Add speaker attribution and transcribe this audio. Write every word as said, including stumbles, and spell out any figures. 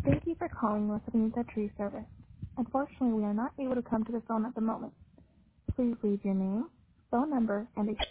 Speaker 1: Thank you for calling La Bonita Tree Service. Unfortunately, we are not able to come to the phone at the moment. Please leave your name, phone number, and a